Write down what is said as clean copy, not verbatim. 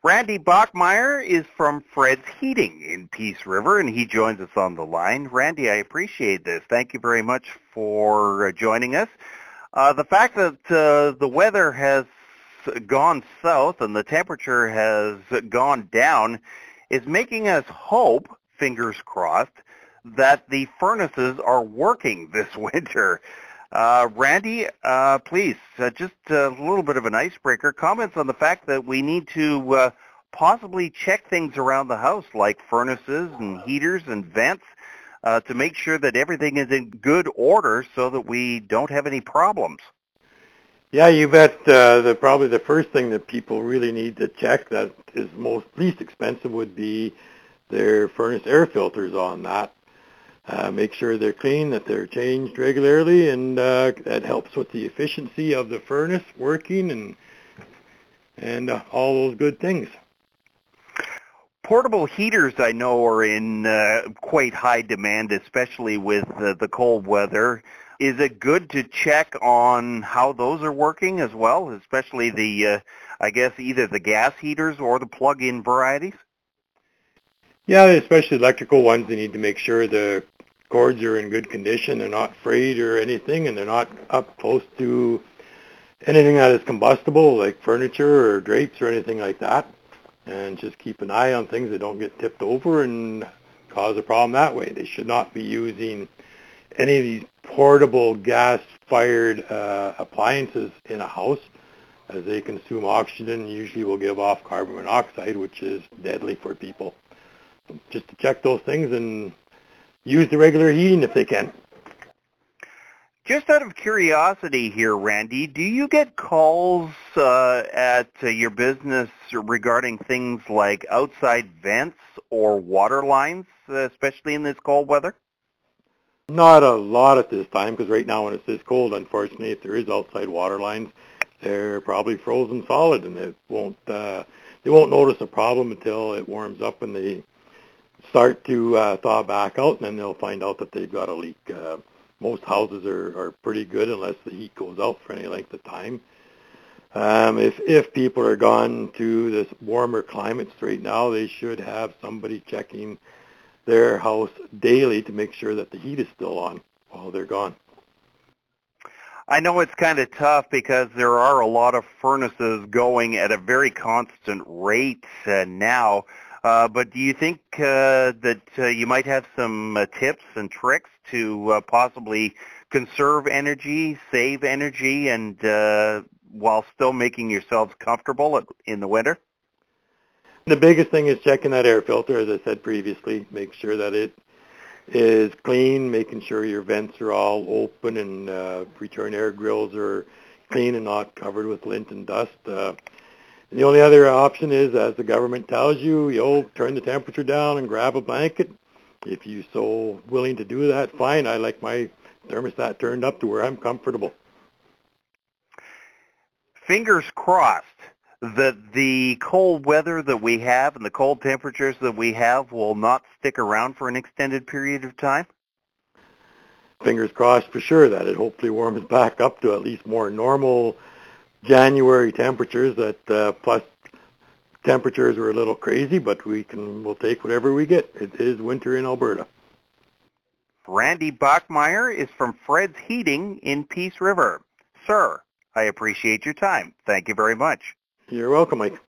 Randy Bachmeyer is from Fred's Heating in Peace River, and he joins us on the line. Randy, I appreciate this. Thank you very much for joining us. The fact that the weather has gone south and the temperature has gone down is making us hope, fingers crossed, that the furnaces are working this winter. Randy, please, just a little bit of an icebreaker. Comments on the fact that we need to possibly check things around the house, like furnaces and heaters and vents, to make sure that everything is in good order so that we don't have any problems. Yeah, you bet. Probably the first thing that people really need to check that is least expensive would be their furnace air filters on that. Make sure they're clean, that they're changed regularly, and that helps with the efficiency of the furnace working and all those good things. Portable heaters, I know, are in quite high demand, especially with the cold weather. Is it good to check on how those are working as well, especially I guess, either the gas heaters or the plug-in varieties? Yeah, especially electrical ones, they need to make sure the cords are in good condition, they're not frayed or anything, and they're not up close to anything that is combustible, like furniture or drapes or anything like that. And just keep an eye on things that don't get tipped over and cause a problem that way. They should not be using any of these portable gas-fired appliances in a house, as they consume oxygen and usually will give off carbon monoxide, which is deadly for people. So just to check those things and use the regular heating if they can. Just out of curiosity here, Randy, do you get calls at your business regarding things like outside vents or water lines, especially in this cold weather? Not a lot at this time, because right now when it's this cold, unfortunately, if there is outside water lines, they're probably frozen solid, and they won't notice a problem until it warms up and they start to thaw back out, and then they'll find out that they've got a leak. Most houses are pretty good unless the heat goes out for any length of time. If people are gone to this warmer climates right now, they should have somebody checking their house daily to make sure that the heat is still on while they're gone. I know it's kind of tough because there are a lot of furnaces going at a very constant rate now. But do you think that you might have some tips and tricks to possibly conserve energy, save energy, and while still making yourselves comfortable in the winter? The biggest thing is checking that air filter, as I said previously. Make sure that it is clean, making sure your vents are all open and return air grills are clean and not covered with lint and dust. The only other option is, as the government tells you, turn the temperature down and grab a blanket. If you're so willing to do that, fine. I like my thermostat turned up to where I'm comfortable. Fingers crossed that the cold weather that we have and the cold temperatures that we have will not stick around for an extended period of time. Fingers crossed for sure that it hopefully warms back up to at least more normal January temperatures. That plus temperatures are a little crazy, but we'll take whatever we get. It is winter in Alberta. Randy Bachmeyer is from Fred's Heating in Peace River. Sir, I appreciate your time. Thank you very much. You're welcome, Mike.